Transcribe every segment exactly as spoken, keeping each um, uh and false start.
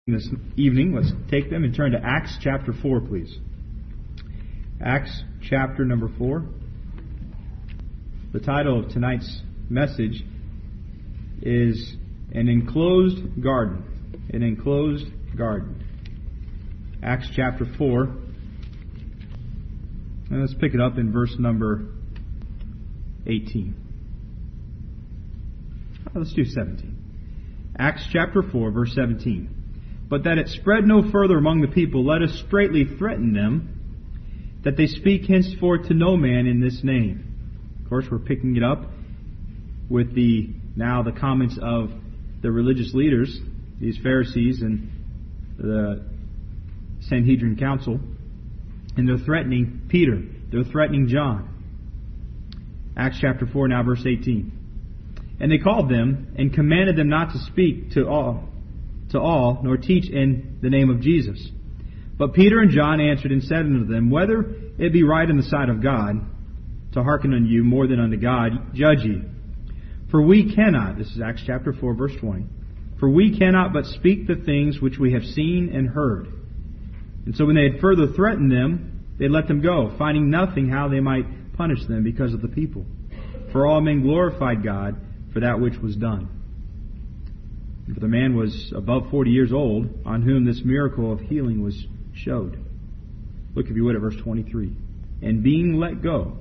This evening, let's take them and turn to Acts chapter four, please. Acts chapter number four. The title of tonight's message is An Enclosed Garden. An Enclosed Garden. Acts chapter four. And let's pick it up in verse number eighteen. Oh, let's do seventeen. Acts chapter four, verse seventeen. But that it spread no further among the people, let us straitly threaten them, that they speak henceforth to no man in this name. Of course, we're picking it up with the now the comments of the religious leaders, these Pharisees and the Sanhedrin Council, and they're threatening Peter. They're threatening John. Acts chapter four, now verse eighteen. And they called them and commanded them not to speak to all. to all, nor teach in the name of Jesus. But Peter and John answered and said unto them, Whether it be right in the sight of God to hearken unto you more than unto God, judge ye. For we cannot, this is Acts chapter four, verse twenty, for we cannot but speak the things which we have seen and heard. And so when they had further threatened them, they let them go, finding nothing how they might punish them because of the people. For all men glorified God for that which was done. For the man was above forty years old, on whom this miracle of healing was showed. Look, if you would, at verse twenty-three. And being let go,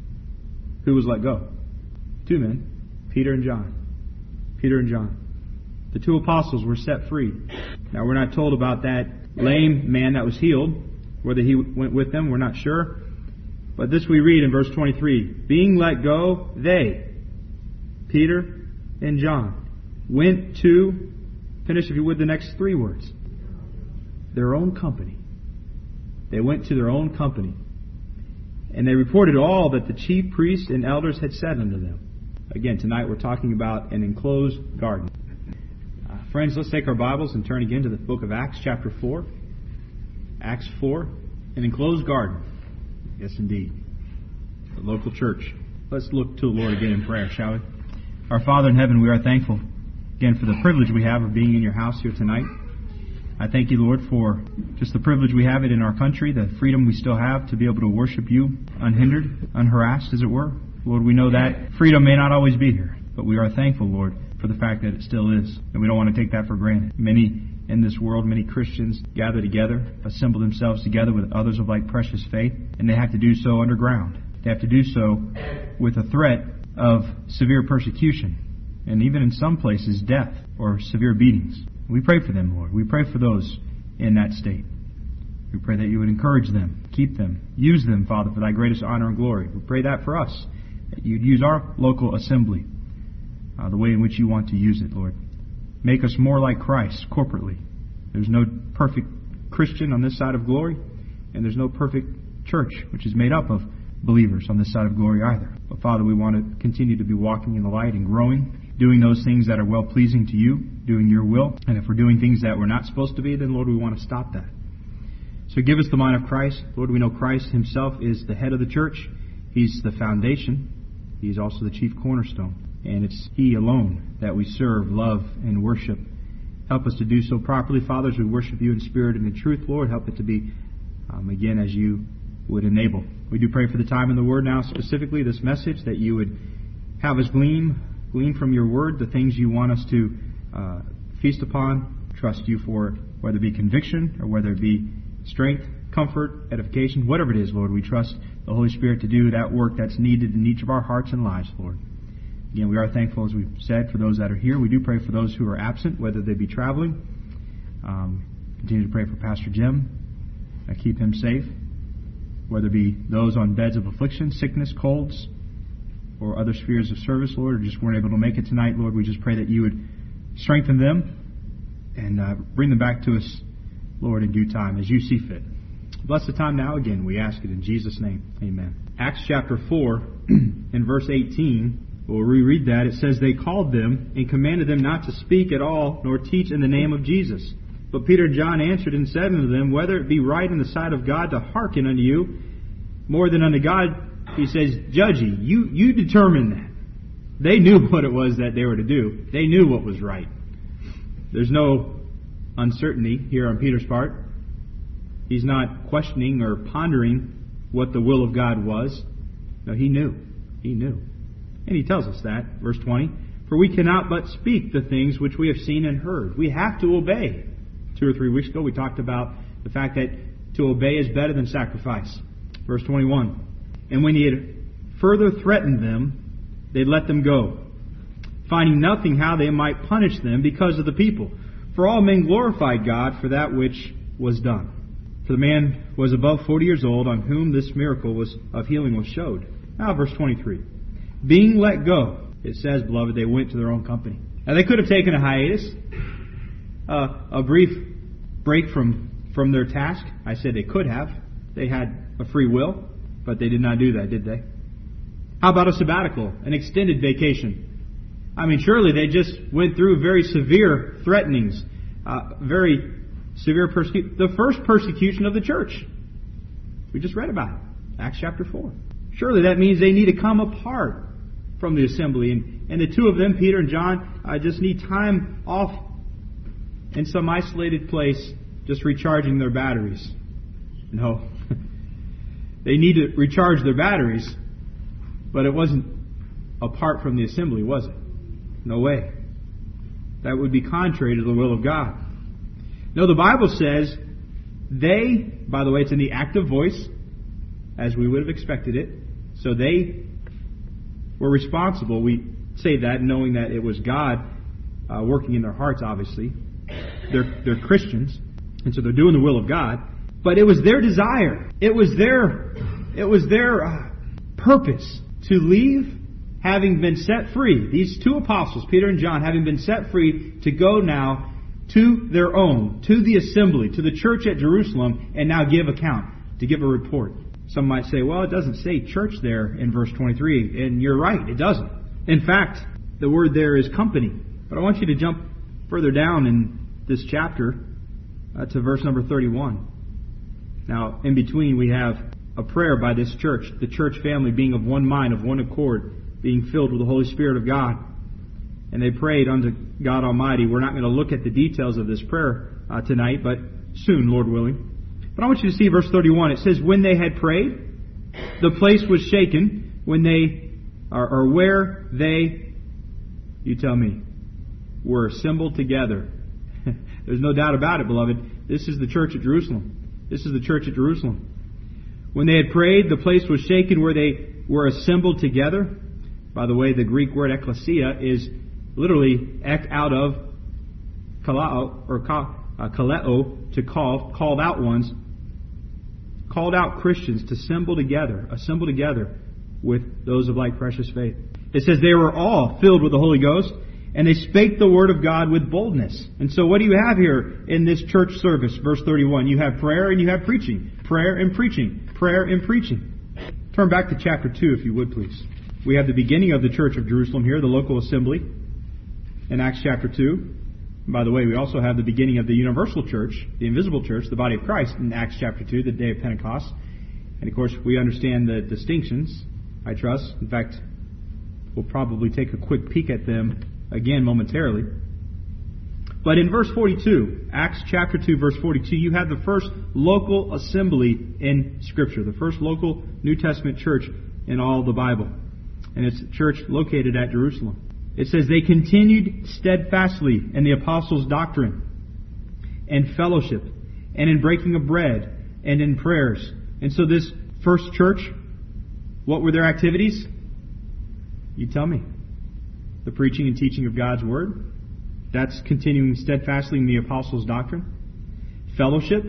who was let go? Two men, Peter and John. Peter and John. The two apostles were set free. Now, we're not told about that lame man that was healed. Whether he went with them, we're not sure. But this we read in verse twenty-three. Being let go, they, Peter and John, went to, finish if you would the next three words, their own company. They went to their own company. And they reported all that the chief priests and elders had said unto them. Again, tonight we're talking about an enclosed garden. Uh, friends, let's take our Bibles and turn again to the book of Acts chapter four. Acts four, an enclosed garden. Yes, indeed. The local church. Let's look to the Lord again in prayer, shall we? Our Father in heaven, we are thankful again for the privilege we have of being in your house here tonight. I thank you, Lord, for just the privilege we have it in our country, the freedom we still have to be able to worship you unhindered, unharassed, as it were. Lord, we know that freedom may not always be here, but we are thankful, Lord, for the fact that it still is, and we don't want to take that for granted. Many in this world, many Christians gather together, assemble themselves together with others of like precious faith, and they have to do so underground. They have to do so with a threat of severe persecution, and even in some places, death or severe beatings. We pray for them, Lord. We pray for those in that state. We pray that you would encourage them, keep them, use them, Father, for thy greatest honor and glory. We pray that for us, that you'd use our local assembly uh, the way in which you want to use it, Lord. Make us more like Christ corporately. There's no perfect Christian on this side of glory, and there's no perfect church, which is made up of believers on this side of glory either. But Father, we want to continue to be walking in the light and growing, doing those things that are well-pleasing to you, doing your will. And if we're doing things that we're not supposed to be, then, Lord, we want to stop that. So give us the mind of Christ. Lord, we know Christ himself is the head of the church. He's the foundation. He's also the chief cornerstone. And it's he alone that we serve, love, and worship. Help us to do so properly, Father, as we worship you in spirit and in truth, Lord. Help it to be, um, again, as you would enable. We do pray for the time in the Word now, specifically this message, that you would have us glean Glean from your word the things you want us to uh, feast upon, trust you for, whether it be conviction or whether it be strength, comfort, edification, whatever it is, Lord. We trust the Holy Spirit to do that work that's needed in each of our hearts and lives, Lord. Again, we are thankful, as we've said, for those that are here. We do pray for those who are absent, whether they be traveling. Um, continue to pray for Pastor Jim. Uh, keep him safe. Whether it be those on beds of affliction, sickness, colds, or other spheres of service, Lord, or just weren't able to make it tonight, Lord, we just pray that you would strengthen them and uh, bring them back to us, Lord, in due time, as you see fit. Bless the time now again, we ask it in Jesus' name. Amen. Acts chapter four, in verse eighteen, we'll reread that. It says, They called them and commanded them not to speak at all, nor teach in the name of Jesus. But Peter and John answered and said unto them, Whether it be right in the sight of God to hearken unto you more than unto God, he says, judge ye. You, you determine that. They knew what it was that they were to do. They knew what was right. There's no uncertainty here on Peter's part. He's not questioning or pondering what the will of God was. No, he knew. He knew. And he tells us that, verse twenty, for we cannot but speak the things which we have seen and heard. We have to obey. Two or three weeks ago we talked about the fact that to obey is better than sacrifice. Verse twenty-one, and when he had further threatened them, they let them go, finding nothing how they might punish them because of the people. For all men glorified God for that which was done. For the man was above forty years old, on whom this miracle was of healing was showed. Now verse twenty-three. Being let go, it says, beloved, they went to their own company. Now they could have taken a hiatus, uh, a brief break from, from their task. I said they could have. They had a free will, but they did not do that, did they? How about a sabbatical, an extended vacation? I mean, surely they just went through very severe threatenings, uh, very severe persecution. The first persecution of the church. We just read about it. Acts chapter four. Surely that means they need to come apart from the assembly. And, and the two of them, Peter and John, uh, just need time off in some isolated place, just recharging their batteries. No. They need to recharge their batteries, but it wasn't apart from the assembly, was it? No way. That would be contrary to the will of God. No, the Bible says they, by the way, it's in the active voice, as we would have expected it. So they were responsible. We say that knowing that it was God uh, working in their hearts, obviously. They're, they're Christians, and so they're doing the will of God. But it was their desire. It was their, it was their uh, purpose to leave, having been set free. These two apostles, Peter and John, having been set free, to go now to their own, to the assembly, to the church at Jerusalem, and now give account, to give a report. Some might say, well, it doesn't say church there in verse twenty-three. And you're right, it doesn't. In fact, the word there is company. But I want you to jump further down in this chapter uh, to verse number thirty-one. Now, in between we have a prayer by this church, the church family being of one mind, of one accord, being filled with the Holy Spirit of God. And they prayed unto God Almighty. We're not going to look at the details of this prayer uh, tonight, but soon, Lord willing. But I want you to see verse thirty-one. It says, when they had prayed, the place was shaken, when they, or, or where they, you tell me, were assembled together. There's no doubt about it, beloved. This is the church at Jerusalem. This is the church at Jerusalem. When they had prayed, the place was shaken where they were assembled together. By the way, the Greek word ecclesia is literally ek out of kalao, or uh, kaleo, to call, called out ones, called out Christians to assemble together, assemble together with those of like precious faith. It says they were all filled with the Holy Ghost, and they spake the word of God with boldness. And so what do you have here in this church service? Verse thirty-one. You have prayer and you have preaching. Prayer and preaching. Prayer and preaching. Turn back to chapter two, if you would, please. We have the beginning of the church of Jerusalem here, the local assembly, in Acts chapter two. And by the way, we also have the beginning of the universal church, the invisible church, the body of Christ, in Acts chapter two, the day of Pentecost. And of course, we understand the distinctions, I trust. In fact, we'll probably take a quick peek at them again momentarily. But in verse forty-two, Acts chapter two, verse forty-two, you have the first local assembly in Scripture, the first local New Testament church in all the Bible. And it's a church located at Jerusalem. It says, they continued steadfastly in the apostles' doctrine and fellowship and in breaking of bread and in prayers. And so this first church, what were their activities? You tell me. The preaching and teaching of God's Word. That's continuing steadfastly in the apostles' doctrine. Fellowship.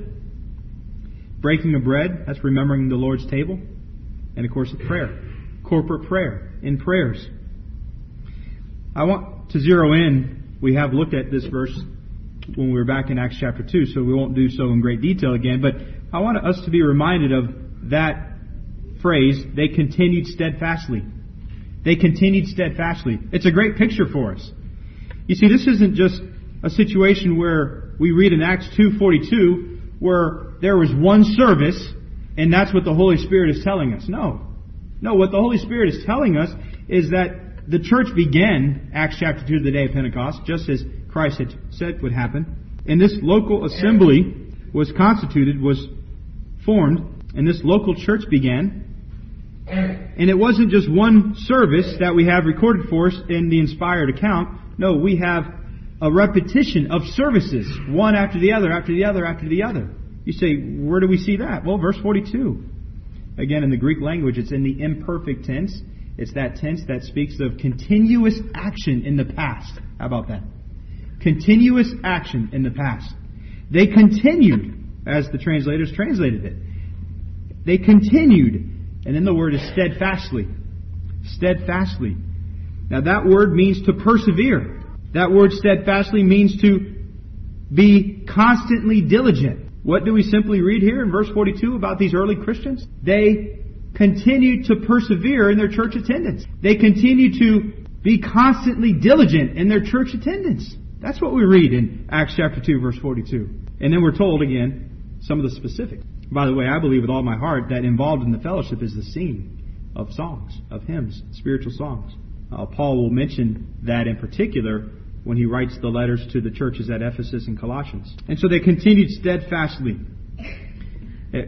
Breaking of bread. That's remembering the Lord's table. And of course, prayer. Corporate prayer. In prayers. I want to zero in. We have looked at this verse when we were back in Acts chapter two, so we won't do so in great detail again. But I want us to be reminded of that phrase, they continued steadfastly. They continued steadfastly. It's a great picture for us. You see, this isn't just a situation where we read in Acts two forty-two where there was one service and that's what the Holy Spirit is telling us. No. No, what the Holy Spirit is telling us is that the church began, Acts chapter two, the day of Pentecost, just as Christ had said would happen. And this local assembly was constituted, was formed, and this local church began. And it wasn't just one service that we have recorded for us in the inspired account. No, we have a repetition of services, one after the other, after the other, after the other. You say, where do we see that? Well, verse forty-two. Again, in the Greek language, it's in the imperfect tense. It's that tense that speaks of continuous action in the past. How about that? Continuous action in the past. They continued, as the translators translated it. They continued. And then the word is steadfastly. Steadfastly. Now that word means to persevere. That word steadfastly means to be constantly diligent. What do we simply read here in verse forty-two about these early Christians? They continued to persevere in their church attendance. They continued to be constantly diligent in their church attendance. That's what we read in Acts chapter two, verse forty-two. And then we're told again some of the specifics. By the way, I believe with all my heart that involved in the fellowship is the singing of songs, of hymns, spiritual songs. Uh, Paul will mention that in particular when he writes the letters to the churches at Ephesus and Colossians. And so they continued steadfastly. It,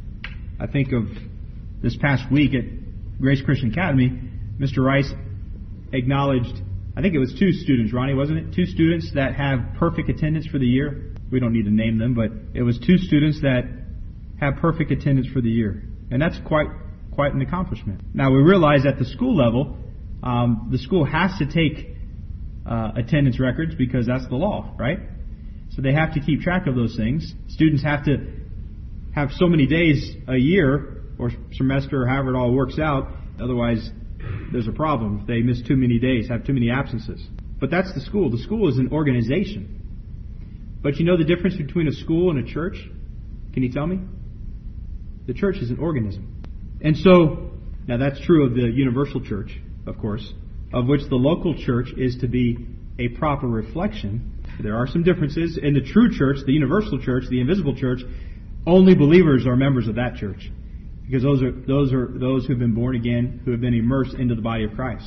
I think of this past week at Grace Christian Academy, Mister Rice acknowledged, I think it was two students, Ronnie, wasn't it? Two students that have perfect attendance for the year. We don't need to name them, but it was two students that have perfect attendance for the year. And that's quite quite an accomplishment. Now, we realize at the school level, um, the school has to take uh, attendance records because that's the law, right? So they have to keep track of those things. Students have to have so many days a year or semester or however it all works out. Otherwise, there's a problem if they miss too many days, have too many absences. But that's the school. The school is an organization. But you know the difference between a school and a church? Can you tell me? The church is an organism. And so, now that's true of the universal church, of course, of which the local church is to be a proper reflection. There are some differences. In the true church, the universal church, the invisible church, only believers are members of that church. Because those are those are those who have been born again, who have been immersed into the body of Christ.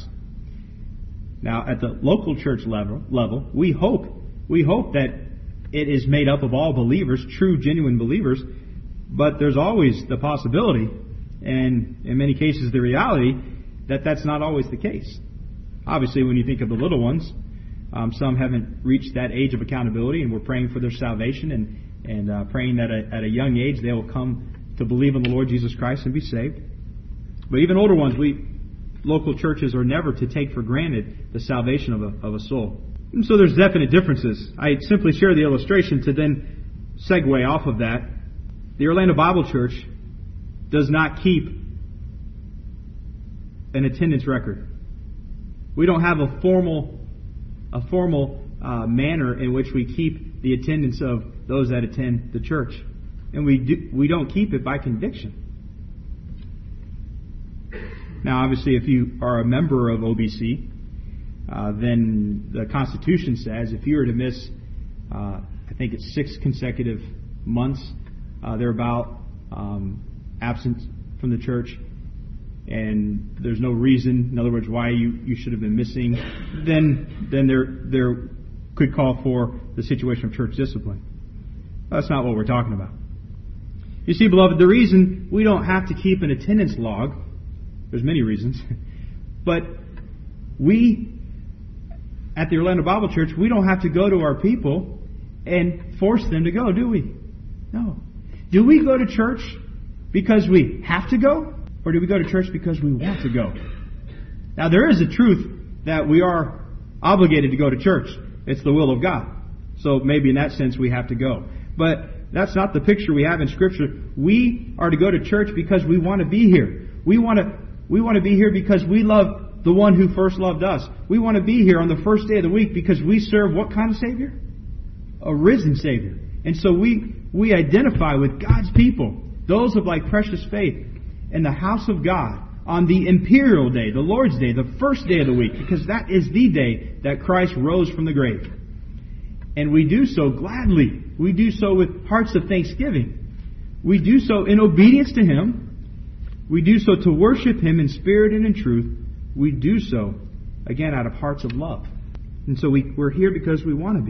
Now, at the local church level, level, we hope we hope that it is made up of all believers, true, genuine believers. But there's always the possibility, and in many cases the reality, that that's not always the case. Obviously, when you think of the little ones, um, some haven't reached that age of accountability, and we're praying for their salvation and and uh, praying that a, at a young age they will come to believe in the Lord Jesus Christ and be saved. But even older ones, we local churches are never to take for granted the salvation of a of a soul. And so there's definite differences. I simply share the illustration to then segue off of that. The Orlando Bible Church does not keep an attendance record. We don't have a formal, a formal uh, manner in which we keep the attendance of those that attend the church, and we do, we don't keep it by conviction. Now, obviously, if you are a member of O B C, uh, then the Constitution says if you were to miss, uh, I think it's six consecutive months. Uh, they're about um, absent from the church, and there's no reason, in other words, why you, you should have been missing, then then there there could call for the situation of church discipline. That's not what we're talking about. You see, beloved, the reason we don't have to keep an attendance log, there's many reasons, but we, at the Orlando Bible Church, we don't have to go to our people and force them to go, do we? No. Do we go to church because we have to go? Or do we go to church because we want to go? Now, there is a truth that we are obligated to go to church. It's the will of God. So maybe in that sense we have to go. But that's not the picture we have in Scripture. We are to go to church because we want to be here. We want to, we want to be here because we love the one who first loved us. We want to be here on the first day of the week because we serve what kind of Savior? A risen Savior. And so we we identify with God's people, those of like precious faith, in the house of God on the imperial day, the Lord's day, the first day of the week, because that is the day that Christ rose from the grave. And we do so gladly. We do so with hearts of thanksgiving. We do so in obedience to Him. We do so to worship Him in spirit and in truth. We do so, again, out of hearts of love. And so we, we're here because we want to be here.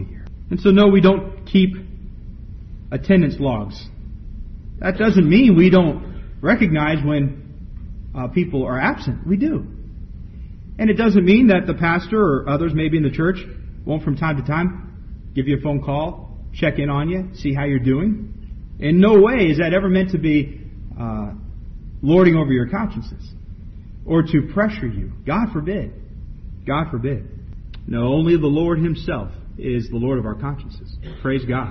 And so no, we don't keep attendance logs. That doesn't mean we don't recognize when uh, people are absent. We do. And it doesn't mean that the pastor or others maybe in the church won't from time to time give you a phone call, check in on you, see how you're doing. In no way is that ever meant to be uh, lording over your consciences or to pressure you. God forbid. God forbid. No, only the Lord Himself is the Lord of our consciences. Praise God.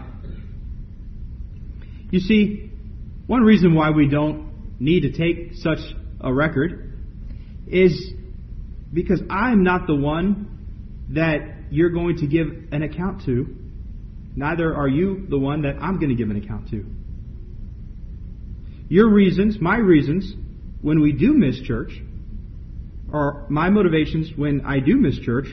You see, one reason why we don't need to take such a record is because I'm not the one that you're going to give an account to. Neither are you the one that I'm going to give an account to. Your reasons, my reasons, when we do miss church, or my motivations when I do miss church,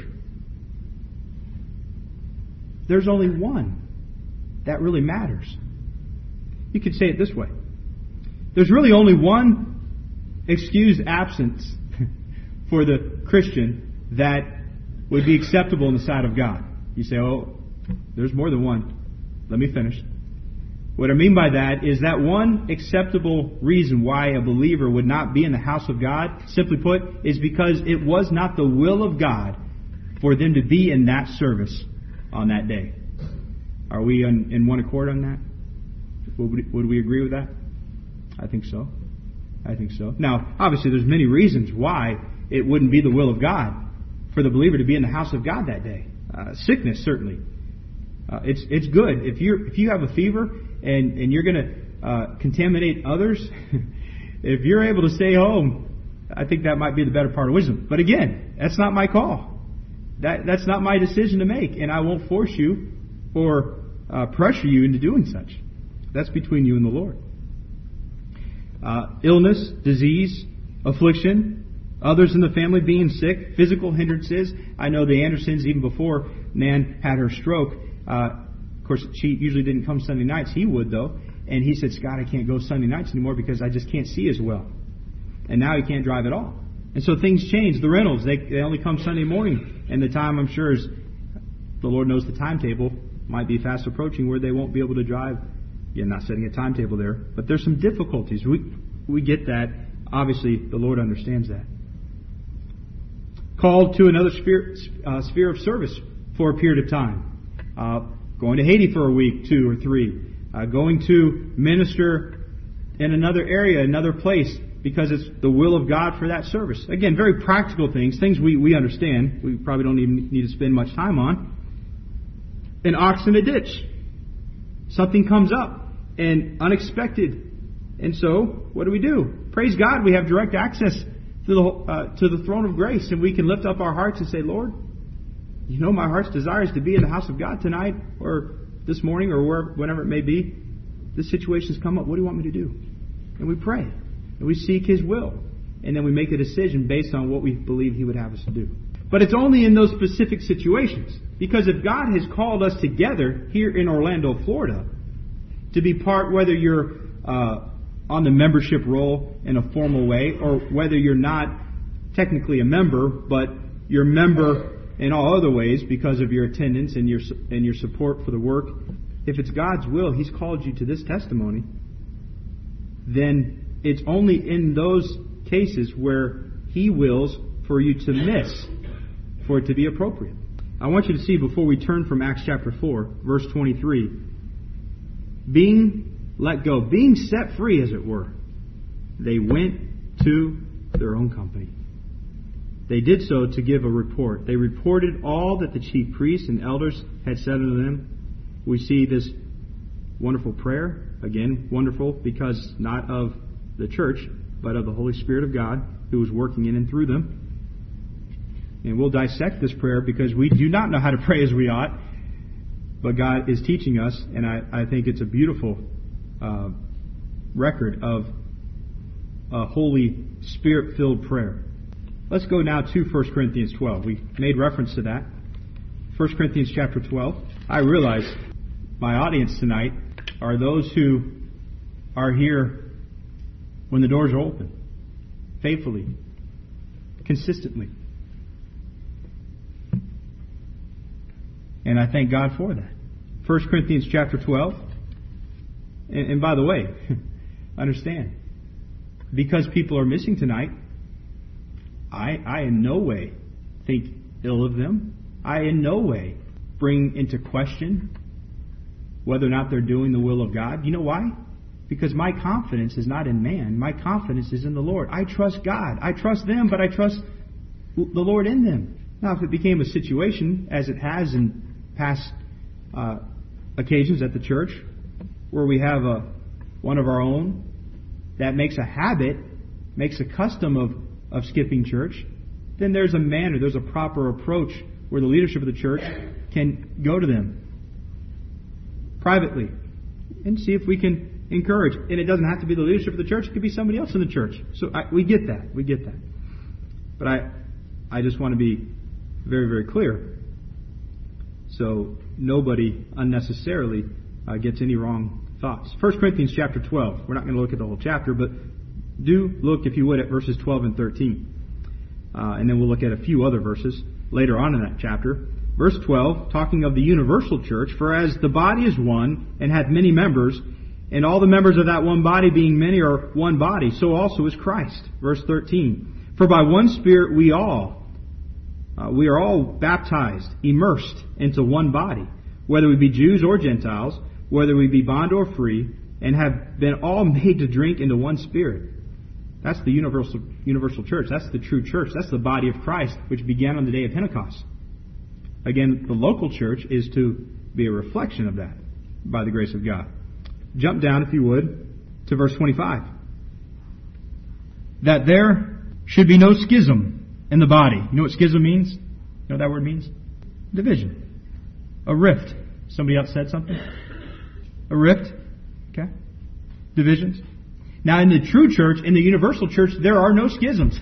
there's only one that really matters. You could say it this way. There's really only one excused absence for the Christian that would be acceptable in the sight of God. You say, oh, there's more than one. Let me finish. What I mean by that is that one acceptable reason why a believer would not be in the house of God, simply put, is because it was not the will of God for them to be in that service on that day. Are we in, in one accord on that? Would we, would we agree with that? I think so. I think so. Now, obviously, there's many reasons why it wouldn't be the will of God for the believer to be in the house of God that day. Uh, sickness, certainly. Uh, it's it's good if you if you have a fever and and you're going to uh, contaminate others. If you're able to stay home, I think that might be the better part of wisdom. But again, that's not my call. That that's not my decision to make, and I won't force you or uh, pressure you into doing such. That's between you and the Lord. Uh, illness, disease, affliction, others in the family being sick, physical hindrances. I know the Andersons, even before Nan had her stroke, uh, of course, she usually didn't come Sunday nights. He would, though. And he said, Scott, I can't go Sunday nights anymore because I just can't see as well. And now he can't drive at all. And so things change. The Reynolds, they, they only come Sunday morning. And the time, I'm sure, is, the Lord knows the timetable, might be fast approaching where they won't be able to drive. You're not setting a timetable there. But there's some difficulties. We, we get that. Obviously, the Lord understands that. Called to another sphere, uh, sphere of service for a period of time. Uh, going to Haiti for a week, two or three. Uh, going to minister in another area, another place, because it's the will of God for that service. Again, very practical things, things we, we understand. We probably don't even need to spend much time on. An ox in a ditch. Something comes up and unexpected. And so, what do we do? Praise God, we have direct access to the uh, to the throne of grace, and we can lift up our hearts and say, Lord, you know my heart's desire is to be in the house of God tonight, or this morning, or wherever, whenever it may be. This situation's come up. What do you want me to do? And we pray. And we seek His will. And then we make a decision based on what we believe He would have us to do. But it's only in those specific situations. Because if God has called us together here in Orlando, Florida, to be part, whether you're uh, on the membership roll in a formal way, or whether you're not technically a member, but you're a member in all other ways because of your attendance and your and your support for the work. If it's God's will, He's called you to this testimony, then it's only in those cases where He wills for you to miss, for it to be appropriate. I want you to see, before we turn from Acts chapter four, verse twenty-three, being let go, being set free, as it were, they went to their own company. They did so to give a report. They reported all that the chief priests and elders had said unto them. We see this wonderful prayer. Again, wonderful because not of the church, but of the Holy Spirit of God who was working in and through them. And we'll dissect this prayer because we do not know how to pray as we ought. But God is teaching us, and I, I think it's a beautiful uh, record of a Holy Spirit-filled prayer. Let's go now to First Corinthians twelve. We made reference to that. First Corinthians chapter twelve. I realize my audience tonight are those who are here when the doors are open, faithfully, consistently. And I thank God for that. First Corinthians chapter twelve. And, and by the way, understand, because people are missing tonight, I, I in no way think ill of them. I in no way bring into question whether or not they're doing the will of God. You know why? Because my confidence is not in man. My confidence is in the Lord. I trust God. I trust them, but I trust the Lord in them. Now, if it became a situation, as it has in past uh, occasions at the church, where we have a one of our own that makes a habit, makes a custom of, of skipping church, then there's a manner, there's a proper approach where the leadership of the church can go to them privately and see if we can encourage. And it doesn't have to be the leadership of the church. It could be somebody else in the church. So I, we get that. We get that. But I, I just want to be very, very clear, so nobody unnecessarily uh, gets any wrong thoughts. First Corinthians chapter twelve. We're not going to look at the whole chapter, but do look, if you would, at verses twelve and thirteen. Uh, and then we'll look at a few other verses later on in that chapter. Verse twelve, talking of the universal church, for as the body is one, and hath many members, and all the members of that one body being many are one body, so also is Christ. Verse thirteen, for by one Spirit we all, uh, we are all baptized, immersed into one body, whether we be Jews or Gentiles, whether we be bond or free, and have been all made to drink into one Spirit. That's the universal universal church. That's the true church. That's the body of Christ, which began on the day of Pentecost. Again, the local church is to be a reflection of that by the grace of God. Jump down, if you would, to verse twenty-five. That there should be no schism in the body. You know what schism means? You know what that word means? Division. A rift. Somebody else said something? A rift. Okay. Divisions. Now, in the true church, in the universal church, there are no schisms.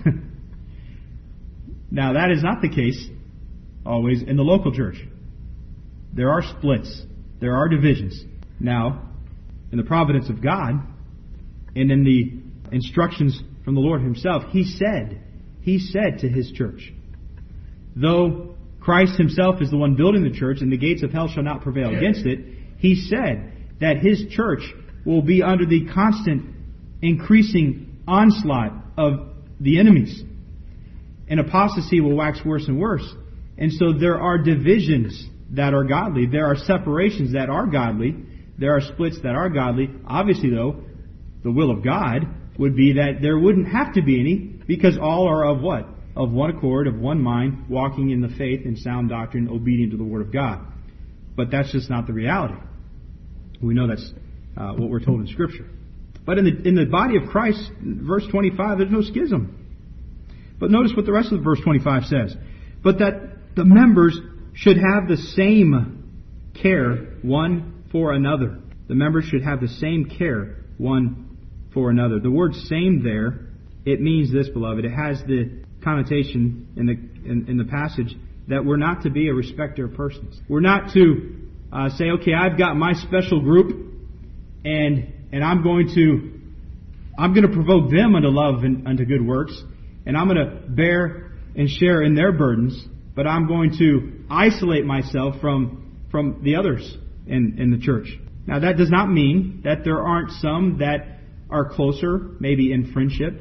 Now, that is not the case always in the local church. There are splits. There are divisions. Now, in the providence of God, and in the instructions from the Lord Himself, He said, He said to His church, though Christ Himself is the one building the church, and the gates of hell shall not prevail against it, He said that His church will be under the constant increasing onslaught of the enemies. And apostasy will wax worse and worse. And so there are divisions that are godly. There are separations that are godly. There are splits that are godly. Obviously, though, the will of God would be that there wouldn't have to be any, because all are of what? Of one accord, of one mind, walking in the faith and sound doctrine, obedient to the Word of God. But that's just not the reality. We know that's uh, what we're told in Scripture. But in the in the body of Christ, verse twenty-five, there's no schism. But notice what the rest of verse twenty-five says. But that the members should have the same care one for another. The members should have the same care one for another. The word same there, it means this, beloved. It has the connotation in the in, in the passage that we're not to be a respecter of persons. We're not to uh, say, okay, I've got my special group, and and I'm going to I'm going to provoke them unto love and unto good works, and I'm going to bear and share in their burdens, but I'm going to isolate myself from from the others in, in the church. Now, that does not mean that there aren't some that are closer, maybe in friendship,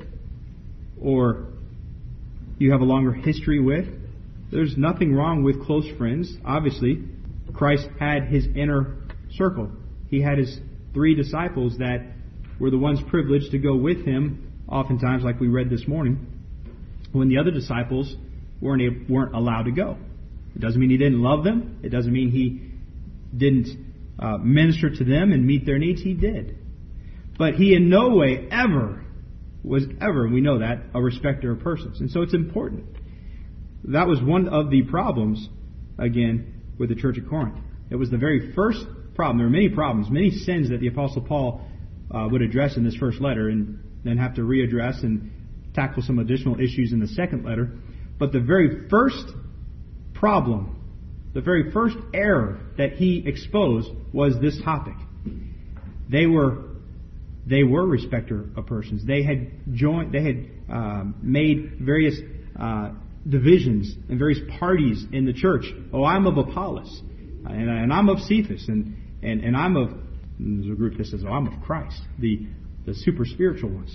or you have a longer history with. There's nothing wrong with close friends. Obviously, Christ had His inner circle. He had His three disciples that were the ones privileged to go with Him, oftentimes, like we read this morning, when the other disciples weren't able, weren't allowed to go. It doesn't mean He didn't love them. It doesn't mean He didn't uh, minister to them and meet their needs. He did. But He in no way ever was ever, we know that, a respecter of persons. And so it's important. That was one of the problems, again, with the church at Corinth. It was the very first problem. There were many problems, many sins that the Apostle Paul uh, would address in this first letter and then have to readdress and tackle some additional issues in the second letter. But the very first problem, the very first error that he exposed was this topic. They were they were respecter of persons. They had joined. They had uh, made various uh, divisions and various parties in the church. Oh, I'm of Apollos. And, and I'm of Cephas, and, and, and I'm of, and there's a group that says, oh, I'm of Christ, the, the super spiritual ones.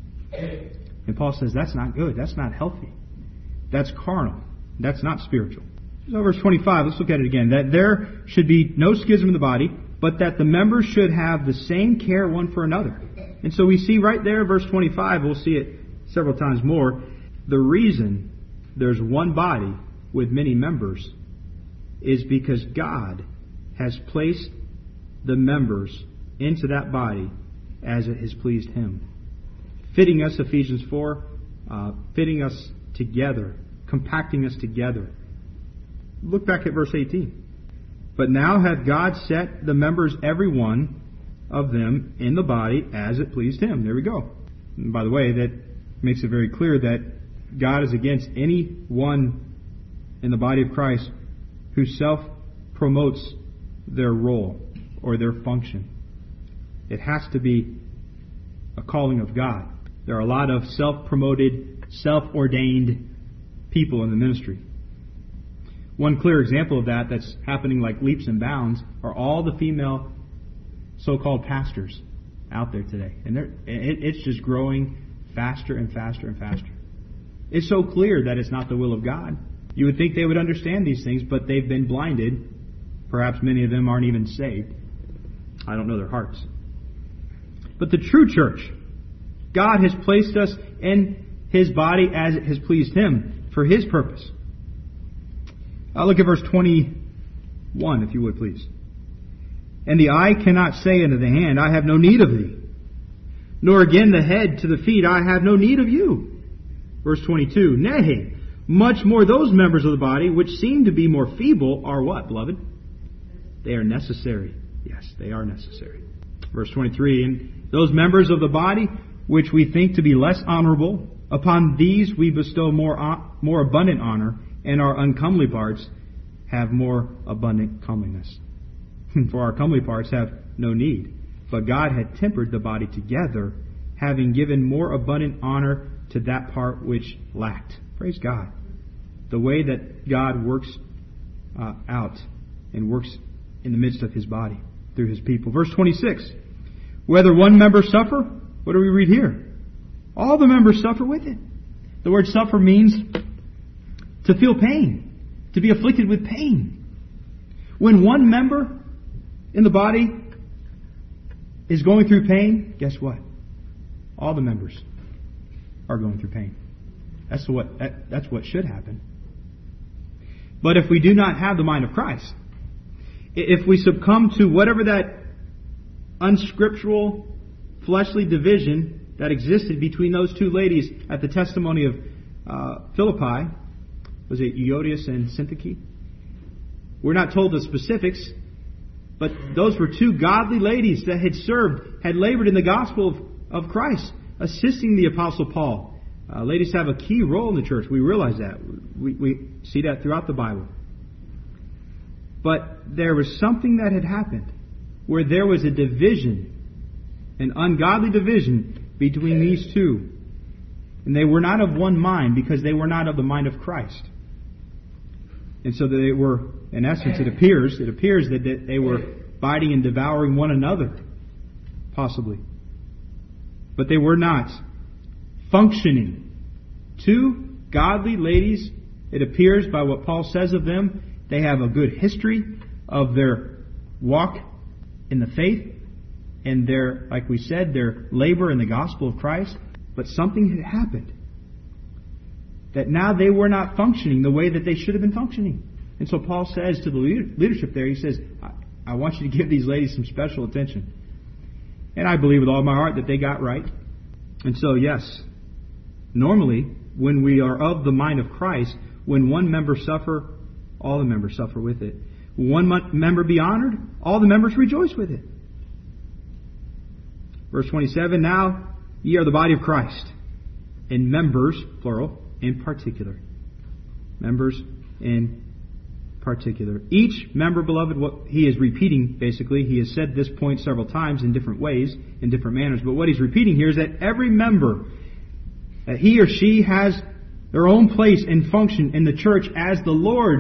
And Paul says that's not good. That's not healthy. That's carnal. That's not spiritual. So verse twenty-five, let's look at it again. That there should be no schism in the body, but that the members should have the same care one for another. And so we see right there, verse twenty-five, we'll see it several times more, the reason there's one body with many members is because God has placed the members into that body as it has pleased Him. Fitting us, Ephesians four, uh, fitting us together, compacting us together. Look back at verse eighteen. But now hath God set the members, every one of them, in the body as it pleased Him. There we go. And by the way, that makes it very clear that God is against any one in the body of Christ who self-promotes their role or their function. It has to be a calling of God. There are a lot of self-promoted, self-ordained people in the ministry. One clear example of that that's happening like leaps and bounds are all the female so-called pastors out there today. And they're, it, it's just growing faster and faster and faster. It's so clear that it's not the will of God. You would think they would understand these things, but they've been blinded. Perhaps many of them aren't even saved. I don't know their hearts. But the true church, God has placed us in His body as it has pleased Him for His purpose. Uh, look at verse twenty-one, if you would, please. And the eye cannot say unto the hand, I have no need of thee. Nor again the head to the feet, I have no need of you. Verse twenty-two, nay, much more those members of the body which seem to be more feeble are what, beloved? They are necessary. Yes, they are necessary. Verse twenty-three, and those members of the body which we think to be less honorable, upon these we bestow more, more abundant honor, and our uncomely parts have more abundant comeliness. For our comely parts have no need. But God had tempered the body together, having given more abundant honor to that part which lacked. Praise God. The way that God works uh, out and works in the midst of His body through His people. Verse twenty-six. Whether one member suffer, what do we read here? All the members suffer with it. The word suffer means to feel pain, to be afflicted with pain. When one member in the body is going through pain, guess what? All the members are going through pain. That's what that, that's what should happen. But if we do not have the mind of Christ, if we succumb to whatever that unscriptural, fleshly division that existed between those two ladies at the testimony of uh, Philippi, was it Euodias and Syntyche? We're not told the specifics, but those were two godly ladies that had served, had labored in the gospel of, of Christ, assisting the Apostle Paul. Uh, ladies have a key role in the church. We realize that. We, we see that throughout the Bible. But there was something that had happened where there was a division, an ungodly division between these two. And they were not of one mind because they were not of the mind of Christ. And so they were, in essence, it appears, it appears that they were biting and devouring one another, possibly. But they were not functioning. Two godly ladies, it appears by what Paul says of them, they have a good history of their walk in the faith and their, like we said, their labor in the gospel of Christ. But something had happened that now they were not functioning the way that they should have been functioning. And so Paul says to the leadership there, he says, I, I want you to give these ladies some special attention. And I believe with all my heart that they got right. And so, yes, normally, when we are of the mind of Christ, when one member suffer, all the members suffer with it. When one member be honored, all the members rejoice with it. Verse twenty-seven, now ye are the body of Christ, and members, plural, in particular. Members in particular. Each member, beloved, what he is repeating, basically, he has said this point several times in different ways, in different manners, but what he's repeating here is that every member, that he or she has their own place and function in the church as the Lord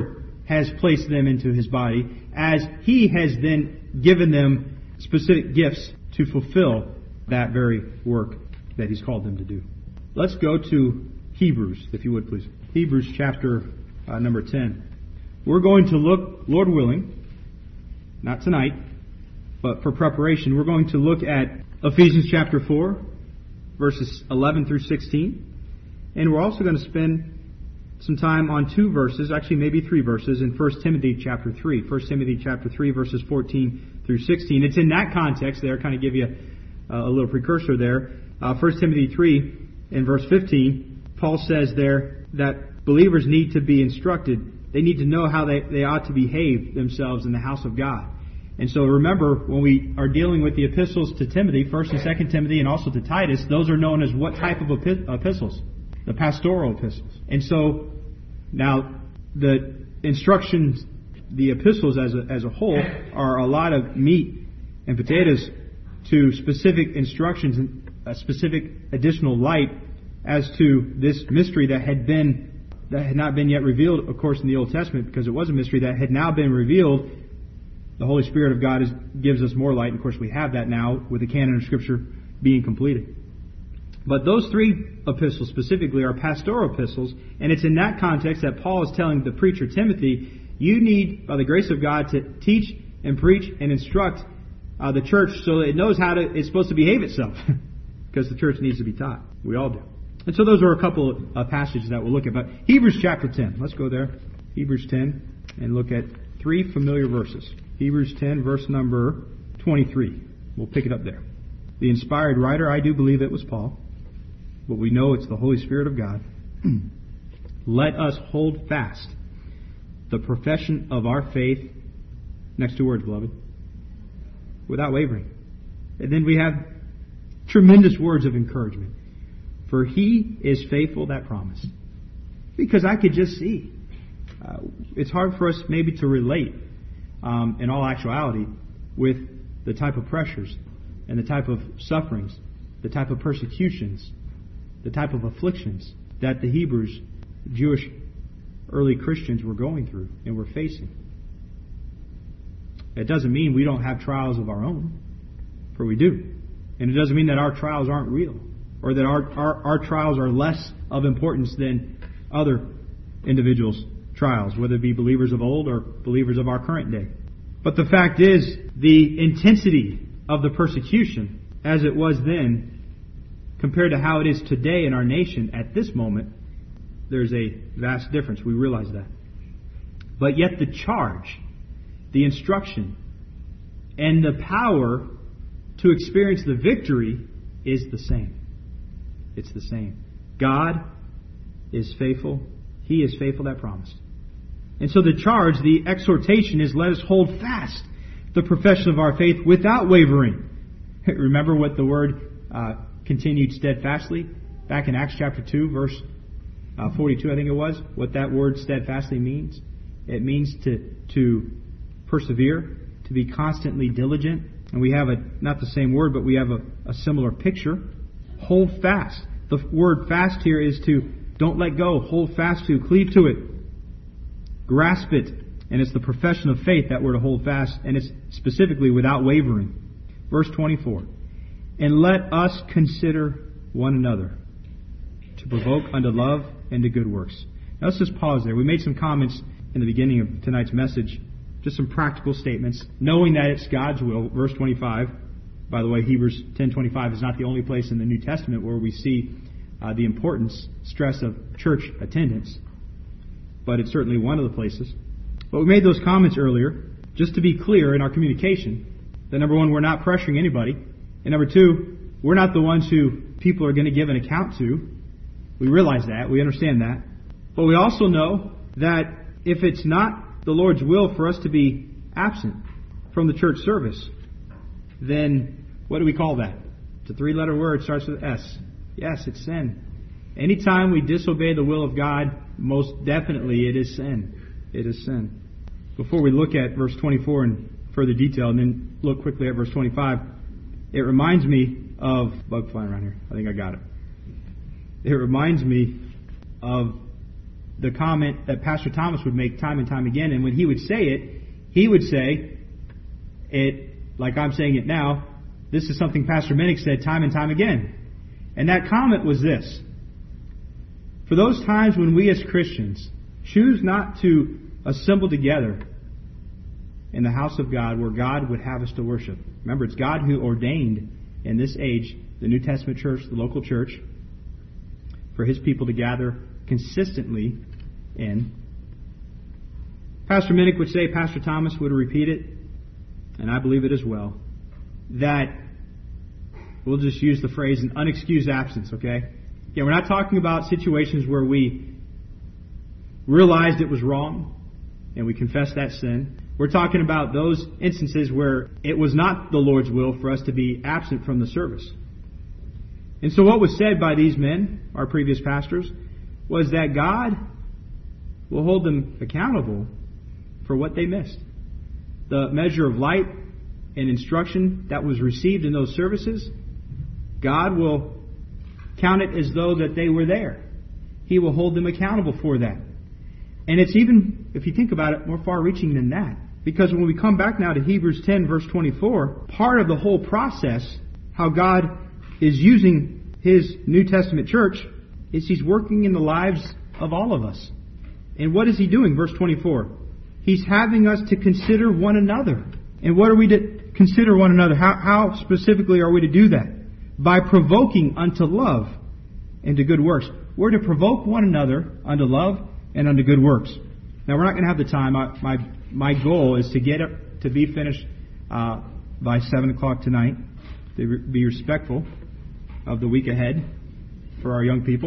has placed them into His body, as He has then given them specific gifts to fulfill that very work that He's called them to do. Let's go to Hebrews, if you would please. Hebrews chapter uh, number ten. We're going to look, Lord willing, not tonight, but for preparation, we're going to look at Ephesians chapter four, verses eleven through sixteen. And we're also going to spend some time on two verses, actually maybe three verses, in First Timothy chapter three. First Timothy chapter three, verses fourteen through sixteen. It's in that context there, kind of give you a, a little precursor there. Uh, First Timothy three, in verse fifteen, Paul says there that believers need to be instructed. They need to know how they, they ought to behave themselves in the house of God. And so remember, when we are dealing with the epistles to Timothy, First and Second Timothy, and also to Titus, those are known as what type of epi- epistles? The pastoral epistles. And so, now, the instructions, the epistles as a, as a whole, are a lot of meat and potatoes to specific instructions and a specific additional light as to this mystery that had been, that had not been yet revealed, of course, in the Old Testament, because it was a mystery that had now been revealed. The Holy Spirit of God is, gives us more light. And of course, we have that now with the canon of Scripture being completed. But those three epistles specifically are pastoral epistles, and it's in that context that Paul is telling the preacher Timothy, you need, by the grace of God, to teach and preach and instruct uh, the church so that it knows how to, it's supposed to behave itself. Because the church needs to be taught. We all do. And so those are a couple of uh, passages that we'll look at. But Hebrews chapter ten. Let's go there. Hebrews ten and look at three familiar verses. Hebrews ten, verse number twenty-three. We'll pick it up there. The inspired writer, I do believe it was Paul, but we know it's the Holy Spirit of God. Let us hold fast the profession of our faith, next two words, beloved, without wavering. And then we have tremendous words of encouragement. For He is faithful that promised. Because I could just see. Uh, it's hard for us maybe to relate, um, in all actuality, with the type of pressures and the type of sufferings, the type of persecutions, the type of afflictions that the Hebrews, Jewish early Christians, were going through and were facing. It doesn't mean we don't have trials of our own, for we do. And it doesn't mean that our trials aren't real, or that our, our, our trials are less of importance than other individuals' trials, whether it be believers of old or believers of our current day. But the fact is, the intensity of the persecution, as it was then, compared to how it is today in our nation at this moment, there's a vast difference. We realize that. But yet the charge, the instruction, and the power to experience the victory is the same. It's the same. God is faithful. He is faithful that promised. And so the charge, the exhortation is, let us hold fast the profession of our faith without wavering. Remember what the word uh, continued steadfastly back in Acts chapter two, verse uh, forty-two, I think it was, what that word steadfastly means. It means to to persevere, to be constantly diligent. And we have a, not the same word, but we have a, a similar picture. Hold fast. The word fast here is to don't let go. Hold fast to, cleave to it. Grasp it. And it's the profession of faith that we're to hold fast. And it's specifically without wavering. Verse twenty-four. And let us consider one another to provoke unto love and to good works. Now let's just pause there. We made some comments in the beginning of tonight's message. Just some practical statements, knowing that it's God's will. Verse twenty-five, by the way, Hebrews ten twenty-five is not the only place in the New Testament where we see uh, the importance, stress of church attendance, but it's certainly one of the places. But we made those comments earlier, just to be clear in our communication, that number one, we're not pressuring anybody, and number two, we're not the ones who people are going to give an account to. We realize that, we understand that, but we also know that if it's not the Lord's will for us to be absent from the church service, then what do we call that? It's a three-letter word, starts with S. Yes, it's sin. Anytime we disobey the will of God, most definitely it is sin. It is sin. Before we look at verse twenty-four in further detail, and then look quickly at verse twenty-five, it reminds me of, bug flying around here, I think I got it. It reminds me of the comment that Pastor Thomas would make time and time again. And when he would say it, he would say it like I'm saying it now. This is something Pastor Minnick said time and time again. And that comment was this: for those times when we as Christians choose not to assemble together in the house of God where God would have us to worship. Remember, it's God who ordained in this age the New Testament church, the local church, for His people to gather consistently in. Pastor Minnick would say, Pastor Thomas would repeat it, and I believe it as well, that we'll just use the phrase an unexcused absence, okay? Yeah, we're not talking about situations where we realized it was wrong and we confessed that sin. We're talking about those instances where it was not the Lord's will for us to be absent from the service. And so what was said by these men, our previous pastors, was that God will hold them accountable for what they missed. The measure of light and instruction that was received in those services, God will count it as though that they were there. He will hold them accountable for that. And it's even, if you think about it, more far-reaching than that. Because when we come back now to Hebrews ten, verse twenty-four, part of the whole process, how God is using His New Testament church, is He's working in the lives of all of us. And what is He doing? Verse twenty-four. He's having us to consider one another. And what are we to consider one another? How, how specifically are we to do that? By provoking unto love and to good works. We're to provoke one another unto love and unto good works. Now, we're not going to have the time. I, my my goal is to get up to be finished uh, by seven o'clock tonight. To re- be respectful of the week ahead for our young people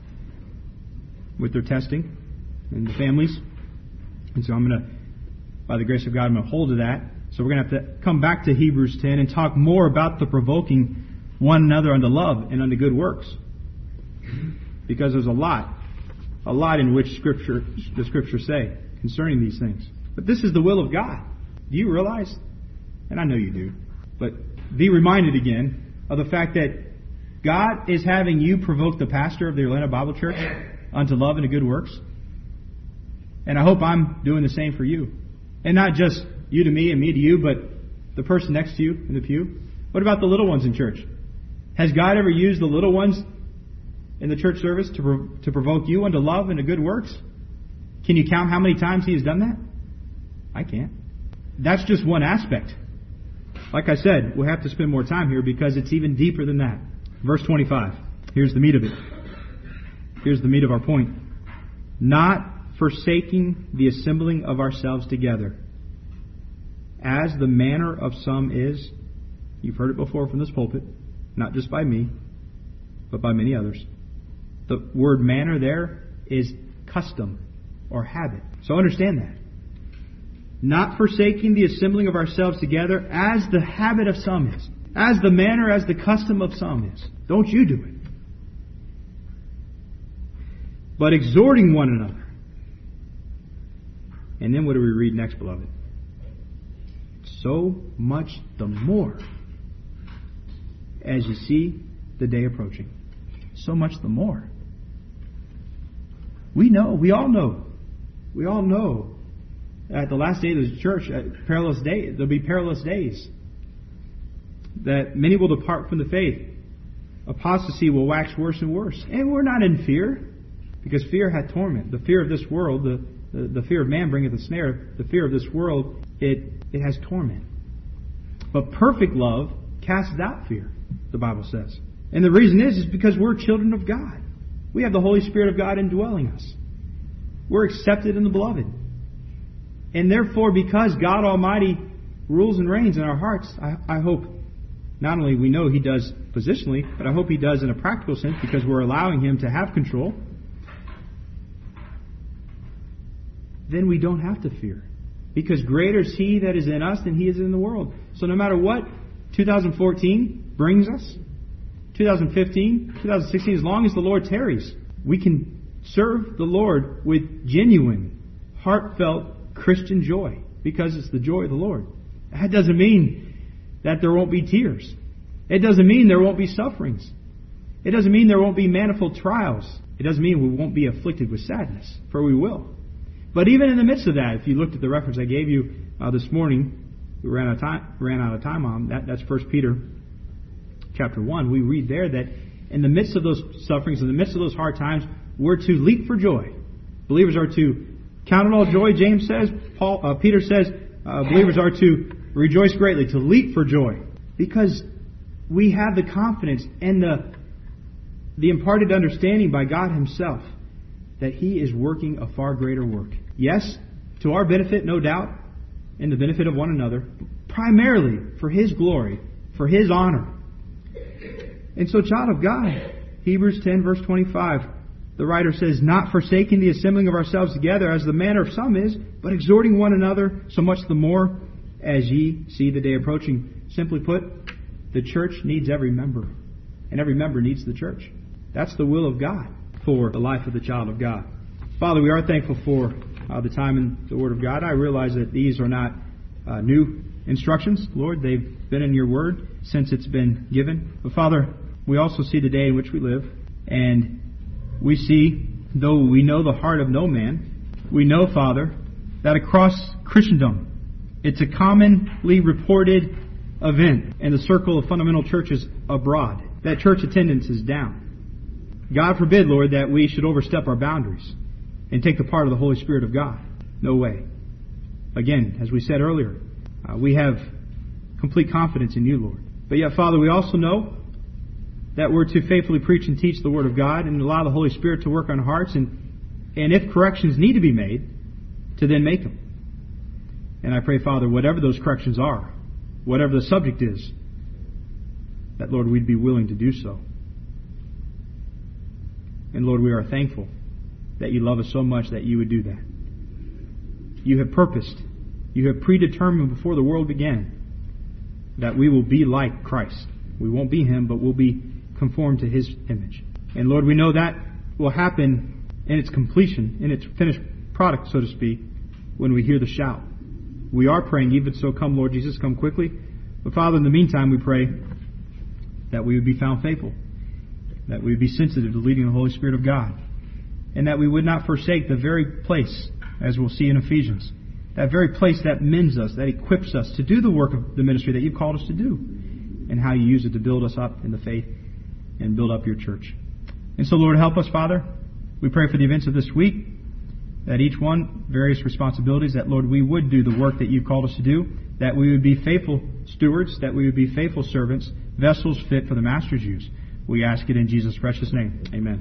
with their testing and the families. And so I'm going to, by the grace of God, I'm going to hold to that. So we're going to have to come back to Hebrews ten and talk more about the provoking one another unto love and unto good works. Because there's a lot, a lot in which Scripture, the Scriptures say concerning these things. But this is the will of God. Do you realize? And I know you do. But be reminded again of the fact that God is having you provoke the pastor of the Orlando Bible Church unto love and to good works. And I hope I'm doing the same for you. And not just you to me and me to you, but the person next to you in the pew. What about the little ones in church? Has God ever used the little ones in the church service to pro- to provoke you unto love and to good works? Can you count how many times He has done that? I can't. That's just one aspect. Like I said, we'll have to spend more time here because it's even deeper than that. Verse twenty-five. Here's the meat of it. Here's the meat of our point. Not forsaking the assembling of ourselves together, as the manner of some is. You've heard it before from this pulpit, not just by me, but by many others. The word manner there is custom or habit. So understand that. Not forsaking the assembling of ourselves together, as the habit of some is. As the manner, as the custom of some is. Don't you do it. But exhorting one another. And then what do we read next, beloved? So much the more as you see the day approaching. So much the more. We know, we all know, we all know at the last day of the church, at perilous day, there'll be perilous days. That many will depart from the faith. Apostasy will wax worse and worse. And we're not in fear, because fear hath torment. The fear of this world, the, the, the fear of man bringeth a snare. The fear of this world, it, it has torment. But perfect love casts out fear, the Bible says. And the reason is, is because we're children of God. We have the Holy Spirit of God indwelling us. We're accepted in the Beloved. And therefore, because God Almighty rules and reigns in our hearts, I, I hope not only we know He does positionally, but I hope He does in a practical sense because we're allowing Him to have control. Then we don't have to fear. Because greater is He that is in us than he is in the world. So no matter what two thousand fourteen brings us, two thousand fifteen, two thousand sixteen, as long as the Lord tarries, we can serve the Lord with genuine, heartfelt Christian joy. Because it's the joy of the Lord. That doesn't mean that there won't be tears. It doesn't mean there won't be sufferings. It doesn't mean there won't be manifold trials. It doesn't mean we won't be afflicted with sadness, for we will. But even in the midst of that, if you looked at the reference I gave you uh, this morning, we ran out of time, ran out of time on that. That's First Peter chapter one. We read there that in the midst of those sufferings, in the midst of those hard times, we're to leap for joy. Believers are to count it all joy, James says. Paul, uh, Peter says, uh, believers are to rejoice greatly, to leap for joy. Because we have the confidence and the, the imparted understanding by God Himself that He is working a far greater work. Yes, to our benefit, no doubt, and the benefit of one another, primarily for His glory, for His honor. And so, child of God, Hebrews ten, verse twenty-five, the writer says, not forsaking the assembling of ourselves together, as the manner of some is, but exhorting one another, so much the more as ye see the day approaching. Simply put, the church needs every member, and every member needs the church. That's the will of God for the life of the child of God. Father, we are thankful for uh, the time in the Word of God. I realize that these are not uh, new instructions, Lord. They've been in your Word since it's been given. But Father, we also see the day in which we live, and we see, though we know the heart of no man, we know, Father, that across Christendom, it's a commonly reported event in the circle of fundamental churches abroad that church attendance is down. God forbid, Lord, that we should overstep our boundaries and take the part of the Holy Spirit of God. No way. Again, as we said earlier, uh, we have complete confidence in you, Lord. But yet, Father, we also know that we're to faithfully preach and teach the Word of God and allow the Holy Spirit to work on hearts, and, and if corrections need to be made, to then make them. And I pray, Father, whatever those corrections are, whatever the subject is, that, Lord, we'd be willing to do so. And, Lord, we are thankful that you love us so much that you would do that. You have purposed, you have predetermined before the world began that we will be like Christ. We won't be Him, but we'll be conformed to His image. And, Lord, we know that will happen in its completion, in its finished product, so to speak, when we hear the shout. We are praying, even so, come, Lord Jesus, come quickly. But, Father, in the meantime, we pray that we would be found faithful, that we would be sensitive to leading the Holy Spirit of God, and that we would not forsake the very place, as we'll see in Ephesians, that very place that mends us, that equips us to do the work of the ministry that you've called us to do, and how you use it to build us up in the faith and build up your church. And so, Lord, help us, Father. We pray for the events of this week, that each one, various responsibilities, that, Lord, we would do the work that you've called us to do, that we would be faithful stewards, that we would be faithful servants, vessels fit for the Master's use. We ask it in Jesus' precious name. Amen.